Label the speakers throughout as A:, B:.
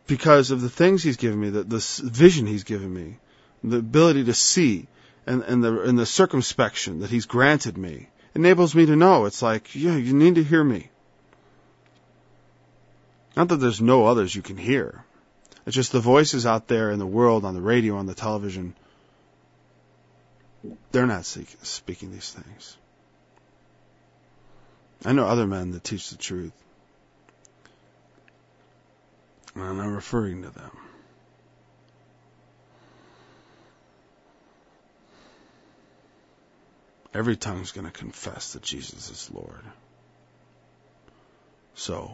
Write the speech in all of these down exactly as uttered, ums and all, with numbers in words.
A: because of the things he's given me, the, the vision he's given me, the ability to see, and, and the and the circumspection that he's granted me, enables me to know. It's like, yeah, you need to hear me. Not that there's no others you can hear. It's just the voices out there in the world, on the radio, on the television, they're not speaking these things. I know other men that teach the truth. And I'm not referring to them. Every tongue's going to confess that Jesus is Lord. So,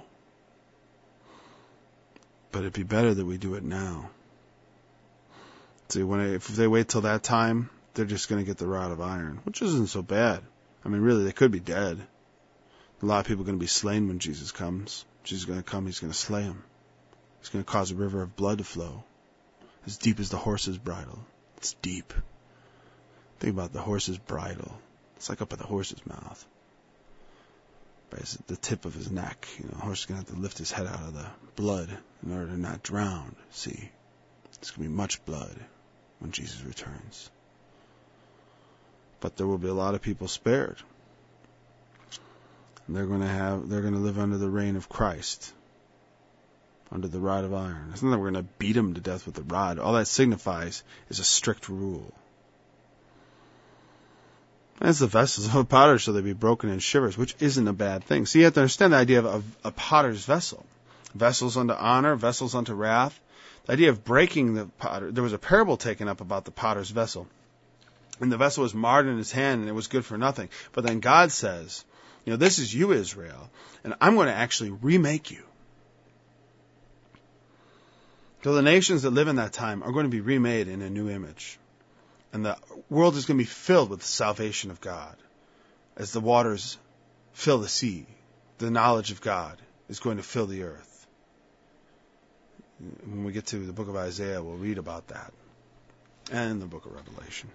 A: but it'd be better that we do it now. See, when I, if they wait till that time, they're just going to get the rod of iron, which isn't so bad. I mean, really, they could be dead. A lot of people are going to be slain when Jesus comes. Jesus is going to come, he's going to slay them. He's going to cause a river of blood to flow, as deep as the horse's bridle. It's deep. Think about the horse's bridle. It's like up at the horse's mouth. Right, it's at the tip of his neck. You know, the horse is going to have to lift his head out of the blood in order to not drown. See, there's going to be much blood when Jesus returns. But there will be a lot of people spared. And they're going to have, they're going to live under the reign of Christ, under the rod of iron. It's not that we're going to beat them to death with the rod. All that signifies is a strict rule. As the vessels of a potter shall they be broken in shivers, which isn't a bad thing. So you have to understand the idea of a, a potter's vessel. Vessels unto honor, vessels unto wrath. The idea of breaking the potter. There was a parable taken up about the potter's vessel. And the vessel was marred in his hand and it was good for nothing. But then God says, you know, this is you, Israel, and I'm going to actually remake you. So the nations that live in that time are going to be remade in a new image. And the world is going to be filled with the salvation of God. As the waters fill the sea, the knowledge of God is going to fill the earth. When we get to the book of Isaiah, we'll read about that. And the book of Revelation.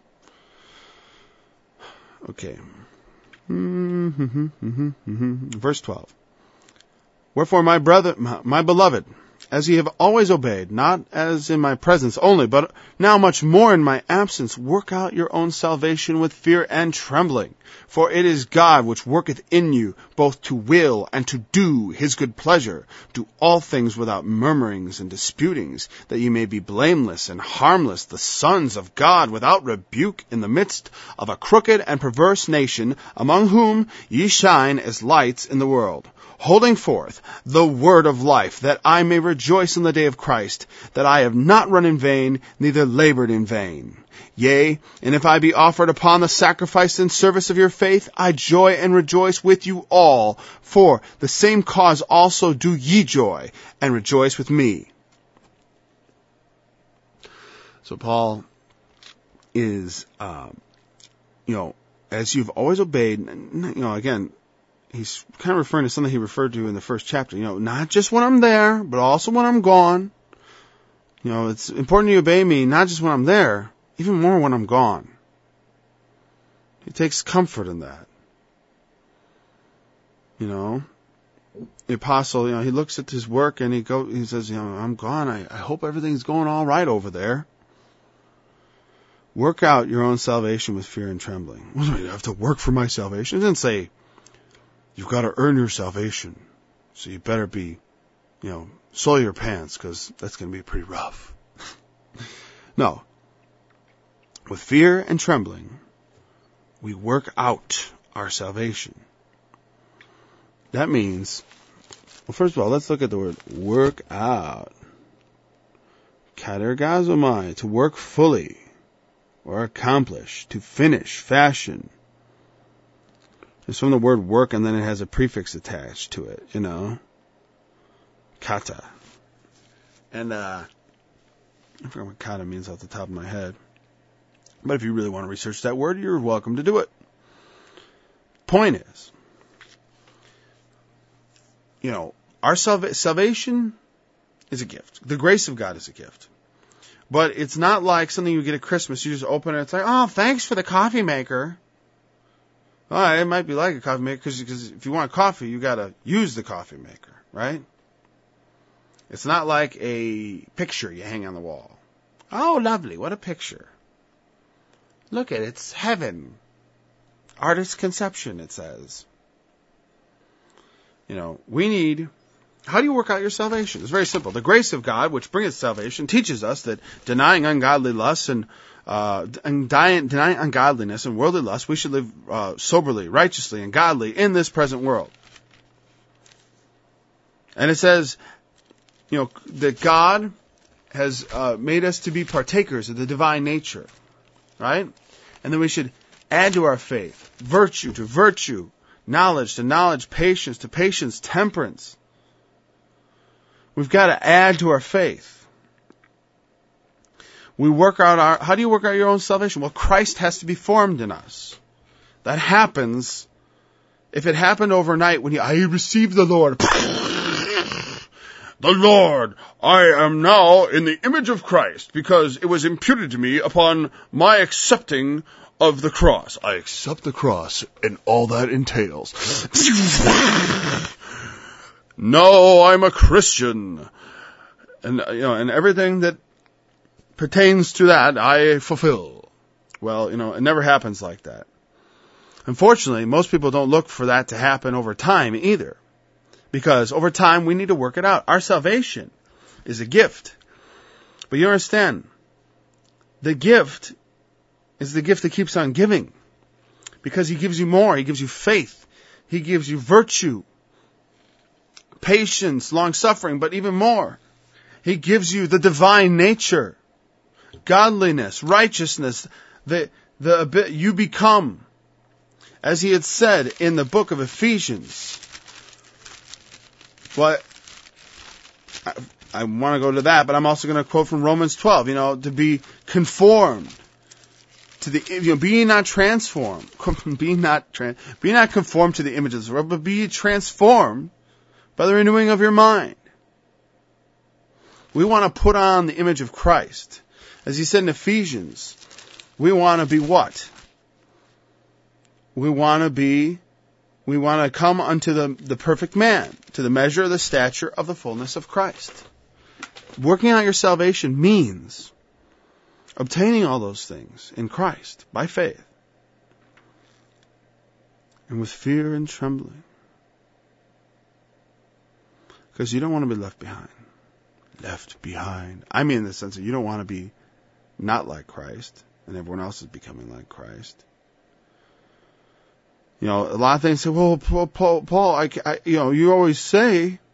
A: Okay. Mm-hmm, mm-hmm, mm-hmm. Verse twelve. Wherefore, my brother, my, my beloved, as ye have always obeyed, not as in my presence only, but now much more in my absence, work out your own salvation with fear and trembling. For it is God which worketh in you, both to will and to do his good pleasure. Do all things without murmurings and disputings, that ye may be blameless and harmless, the sons of God, without rebuke, in the midst of a crooked and perverse nation, among whom ye shine as lights in the world, holding forth the word of life, that I may rejoice in the day of Christ, that I have not run in vain, neither labored in vain. Yea, and if I be offered upon the sacrifice and service of your faith, I joy and rejoice with you all, for the same cause also do ye joy, and rejoice with me. So Paul is, um, you know, as you've always obeyed, you know, again, he's kind of referring to something he referred to in the first chapter. You know, not just when I'm there, but also when I'm gone. You know, it's important you obey me, not just when I'm there, even more when I'm gone. He takes comfort in that. You know, the apostle, you know, he looks at his work and he go, he says, you know, I'm gone. I, I hope everything's going all right over there. Work out your own salvation with fear and trembling. What do I have to work for my salvation? It doesn't say you've got to earn your salvation. So you better be, you know, soil your pants, because that's going to be pretty rough. No. With fear and trembling, we work out our salvation. That means, well, first of all, let's look at the word work out. Katergazomai, to work fully, or accomplish, to finish, fashion. It's from the word work, and then it has a prefix attached to it, you know. Kata. And, uh, I forget what kata means off the top of my head. But if you really want to research that word, you're welcome to do it. Point is, you know, our salva- salvation is a gift. The grace of God is a gift. But it's not like something you get at Christmas. You just open it, it's like, oh, thanks for the coffee maker. Well, it might be like a coffee maker, because if you want coffee, you got to use the coffee maker, right? It's not like a picture you hang on the wall. Oh, lovely. What a picture. Look at it. It's heaven. Artist's conception, it says. You know, we need... How do you work out your salvation? It's very simple. The grace of God, which bringeth salvation, teaches us that denying ungodly lusts and, uh, and dying, denying ungodliness and worldly lust, we should live uh, soberly, righteously, and godly in this present world. And it says, you know, that God has uh, made us to be partakers of the divine nature, right? And then we should add to our faith virtue to virtue, knowledge to knowledge, patience to patience, temperance. We've got to add to our faith. We work out our, how do you work out your own salvation? Well, Christ has to be formed in us. That happens, if it happened overnight when you, I received the Lord. The Lord, I am now in the image of Christ because it was imputed to me upon my accepting of the cross. I accept the cross and all that entails. No, I'm a Christian. And, you know, and everything that pertains to that, I fulfill. Well, you know, it never happens like that. Unfortunately, most people don't look for that to happen over time either. Because over time, we need to work it out. Our salvation is a gift. But you understand, the gift is the gift that keeps on giving. Because He gives you more. He gives you faith. He gives you virtue, patience, long-suffering, but even more. He gives you the divine nature, godliness, righteousness, the, the, you become, as He had said in the book of Ephesians. Well, I, I want to go to that, but I'm also going to quote from Romans twelve, you know, to be conformed to the, you know, be not transformed, be not, trans, be not conformed to the image of this world, but be transformed by the renewing of your mind. We want to put on the image of Christ. As He said in Ephesians, we want to be what? We want to be, we want to come unto the, the perfect man, to the measure of the stature of the fullness of Christ. Working out your salvation means obtaining all those things in Christ by faith and with fear and trembling. Because you don't want to be left behind. Left behind. I mean in the sense that you don't want to be not like Christ and everyone else is becoming like Christ. You know, a lot of things say, well, Paul, Paul, Paul I, I, you know, you always say